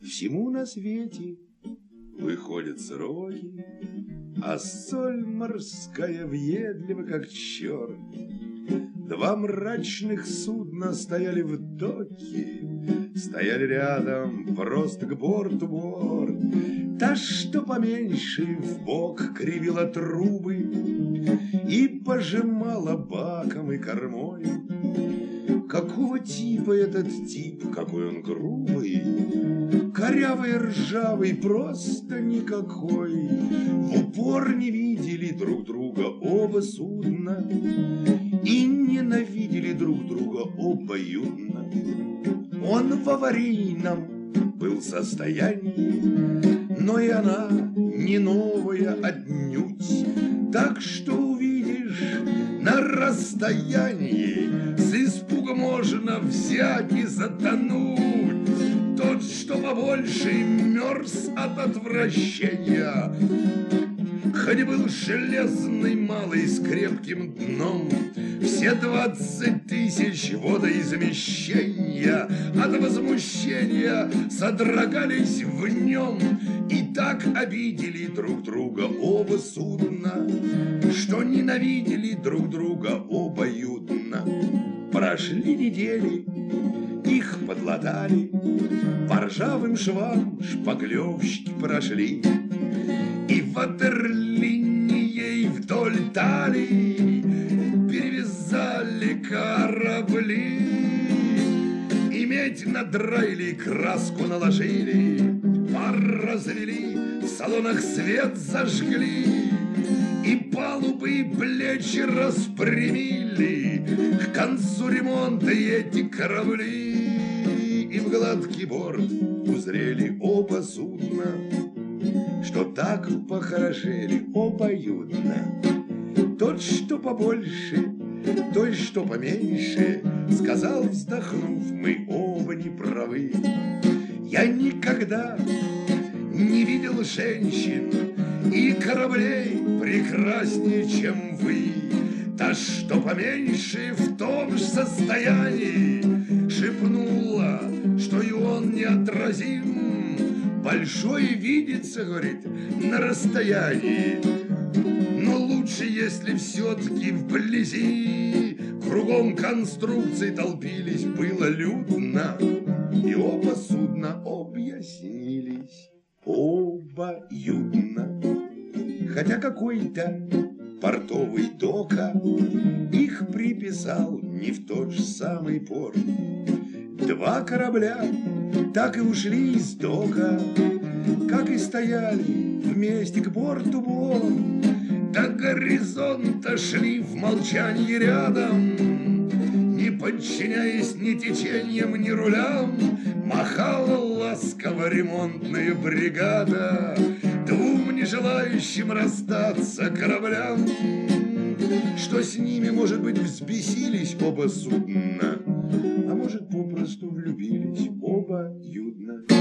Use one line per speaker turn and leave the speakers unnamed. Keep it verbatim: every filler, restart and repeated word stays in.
Всему на свете выходят сроки, а соль морская въедлива, как черт. Два мрачных судна стояли в доке, стояли рядом, просто к борту борт. Та, что поменьше, вбок кривила трубы и пожимала баком и кормой. Какого типа этот тип, какой он грубый, корявый, ржавый, просто никакой. В упор не видели друг друга оба судна и ненавидели друг друга обоюдно. Он в аварийном был состоянии, но и она не новая отнюдь. Так что увидишь на расстоянии, с испуга можно взять и затонуть. Тот, что побольше, мерз от отвращения, хоть был железный малый с крепким дном. Все двадцать тысяч водоизмещения от возмущения содрогались в нем. И так обидели друг друга оба судна, что ненавидели друг друга обоюдно. Прошли недели, их подлатали, по ржавым швам шпаклевщики прошли, и ватерлинией вдоль талии перевязали корабли. И медь надраили, краску наложили, пар развели, в салонах свет зажгли, и палубы и плечи распрямили. К концу ремонта эти корабли, и в гладкий борт узрели оба судна, что так похорошели обоюдно. Тот, что побольше, той, что поменьше, сказал, вздохнув: мы оба не правы. Я никогда не видел женщин и кораблей прекраснее, чем вы. Та, что поменьше, в том же состоянии, шепнула, что и он неотразим. Большой видится, говорит, на расстоянии, но лучше, если все-таки вблизи. Кругом конструкции толпились, было людно, и оба судна объяснились обоюдно. Хотя какой-то портовый дока их приписал не в тот же самый порт. Два корабля так и ушли из дока, как и стояли вместе к борту борт. До горизонта шли в молчании рядом, не подчиняясь ни течениям, ни рулям. Махала ласково ремонтная бригада двум не желающим расстаться кораблям, что с ними, может быть, взбесились оба судна, а может, попросту влюбились обоюдно.